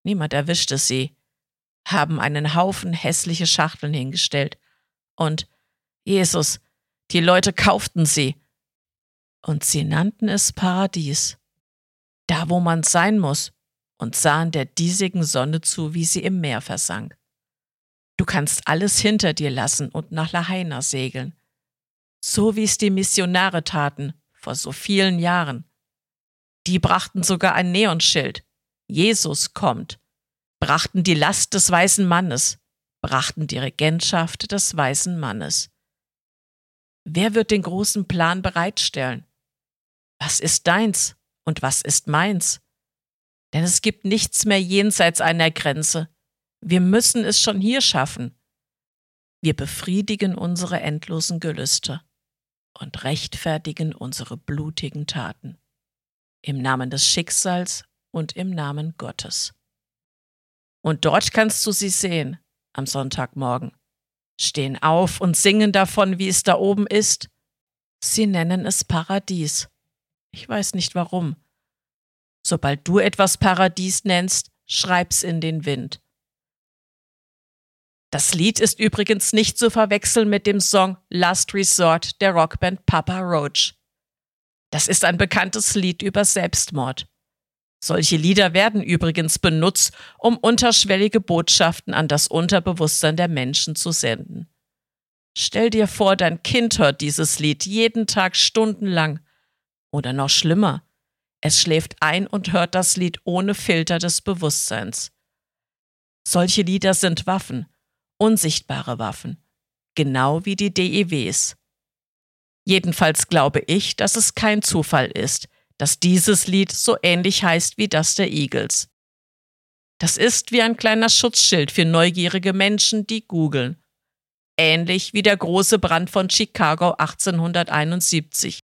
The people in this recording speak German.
Niemand erwischte sie, haben einen Haufen hässliche Schachteln hingestellt. Und, Jesus, die Leute kauften sie. Und sie nannten es Paradies. Da, wo man sein muss, und sahen der diesigen Sonne zu, wie sie im Meer versank. Du kannst alles hinter dir lassen und nach Lahaina segeln. So wie es die Missionare taten, vor so vielen Jahren. Die brachten sogar ein Neonschild. Jesus kommt. Brachten die Last des weißen Mannes. Brachten die Regentschaft des weißen Mannes. Wer wird den großen Plan bereitstellen? Was ist deins und was ist meins? Denn es gibt nichts mehr jenseits einer Grenze. Wir müssen es schon hier schaffen. Wir befriedigen unsere endlosen Gelüste und rechtfertigen unsere blutigen Taten. Im Namen des Schicksals und im Namen Gottes. Und dort kannst du sie sehen, am Sonntagmorgen. Stehen auf und singen davon, wie es da oben ist. Sie nennen es Paradies. Ich weiß nicht warum. Sobald du etwas Paradies nennst, schreib's in den Wind. Das Lied ist übrigens nicht zu verwechseln mit dem Song Last Resort der Rockband Papa Roach. Das ist ein bekanntes Lied über Selbstmord. Solche Lieder werden übrigens benutzt, um unterschwellige Botschaften an das Unterbewusstsein der Menschen zu senden. Stell dir vor, dein Kind hört dieses Lied jeden Tag stundenlang. Oder noch schlimmer, es schläft ein und hört das Lied ohne Filter des Bewusstseins. Solche Lieder sind Waffen, unsichtbare Waffen, genau wie die DEWs. Jedenfalls glaube ich, dass es kein Zufall ist, dass dieses Lied so ähnlich heißt wie das der Eagles. Das ist wie ein kleiner Schutzschild für neugierige Menschen, die googeln. Ähnlich wie der große Brand von Chicago 1871.